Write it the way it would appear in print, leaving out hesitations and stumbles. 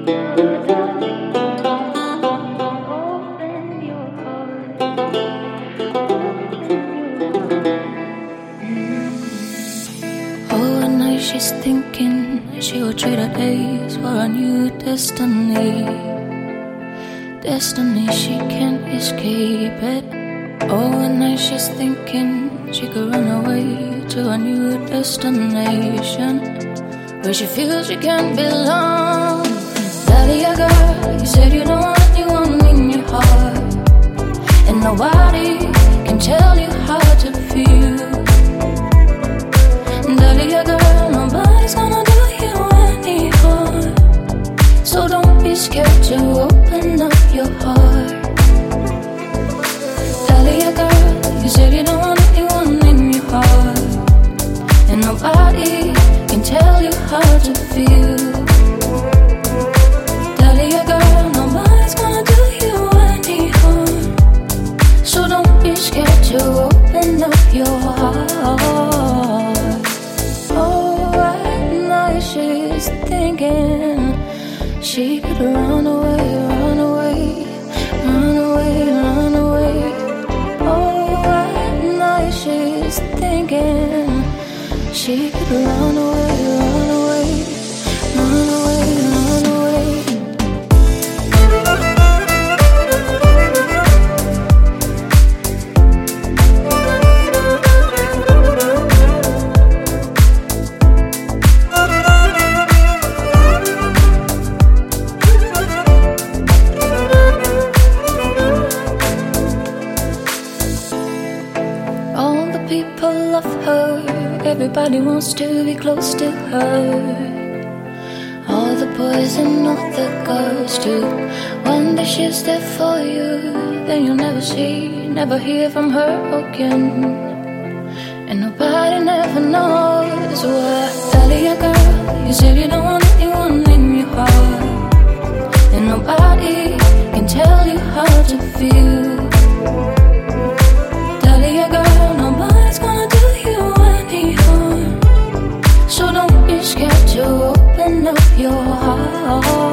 Oh, at night she's thinking she will trade her days for a new destiny. Destiny, she can't escape it. Oh, at night she's thinking she could run away to a new destination where she feels she can't belong. Daddy, a girl, you said you don't want anyone in your heart, and nobody can tell you how to feel. Daddy, a girl, nobody's gonna do you any harm, so don't be scared to open up your heart. Daddy, a girl, you said you don't want anyone in your heart, and nobody can tell you how to feel. Daddy, a girl, nobody's gonna do you any harm, so don't be scared to open up your heart. Oh, at night she's thinking she could run away, run away, run away, run away. Oh, at night she's thinking she could run away, run away, run away, run away. All the people love her, everybody wants to be close to her. All the boys and all the girls too. One day she's there for you, then you'll never see, never hear from her again, and nobody never knows why. Daddy, a girl, you said you don't want anyone in your heart, and nobody can tell you how to feel. Daddy, a girl, nobody's gonna do you any harm, so don't be scared to open up your heart.